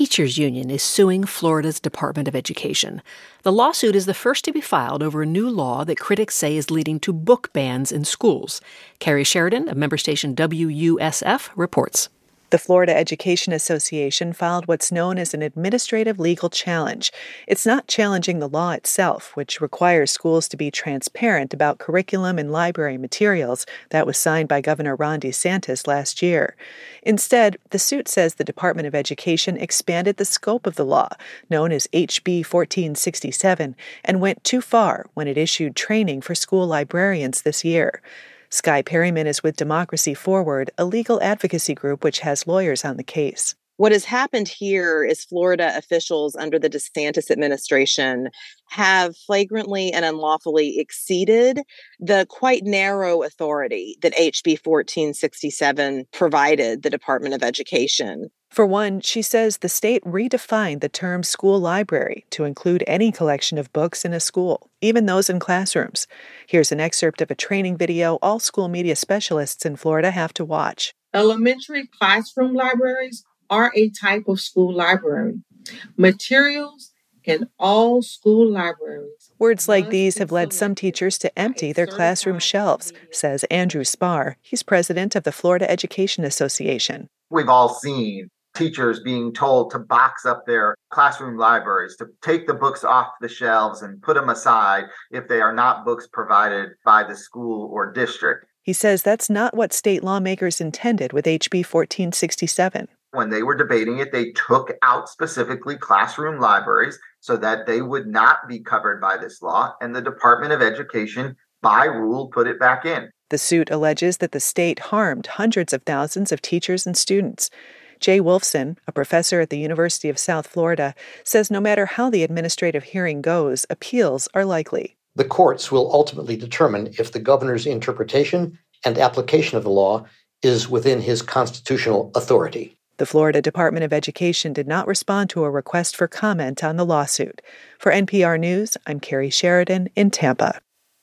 teachers union is suing Florida's Department of Education. The lawsuit is the first to be filed over a new law that critics say is leading to book bans in schools. Carrie Sheridan of member station WUSF reports. The Florida Education Association filed what's known as an administrative legal challenge. It's not challenging the law itself, which requires schools to be transparent about curriculum and library materials. That was signed by Governor Ron DeSantis last year. Instead, the suit says the Department of Education expanded the scope of the law, known as HB 1467, and went too far when it issued training for school librarians this year. Skye Perryman is with Democracy Forward, a legal advocacy group which has lawyers on the case. What has happened here is Florida officials under the DeSantis administration have flagrantly and unlawfully exceeded the quite narrow authority that HB 1467 provided the Department of Education. For one, she says the state redefined the term school library to include any collection of books in a school, even those in classrooms. Here's an excerpt of a training video all school media specialists in Florida have to watch. Elementary classroom libraries are a type of school library. Materials in all school libraries. Words like these have led some teachers to empty their classroom shelves, says Andrew Spar. He's president of the Florida Education Association. We've all seen teachers being told to box up their classroom libraries, to take the books off the shelves and put them aside if they are not books provided by the school or district. He says that's not what state lawmakers intended with HB 1467. When they were debating it, they took out specifically classroom libraries so that they would not be covered by this law, and the Department of Education, by rule, put it back in. The suit alleges that the state harmed hundreds of thousands of teachers and students. Jay Wolfson, a professor at the University of South Florida, says no matter how the administrative hearing goes, appeals are likely. The courts will ultimately determine if the governor's interpretation and application of the law is within his constitutional authority. The Florida Department of Education did not respond to a request for comment on the lawsuit. For NPR News, I'm Carrie Sheridan in Tampa.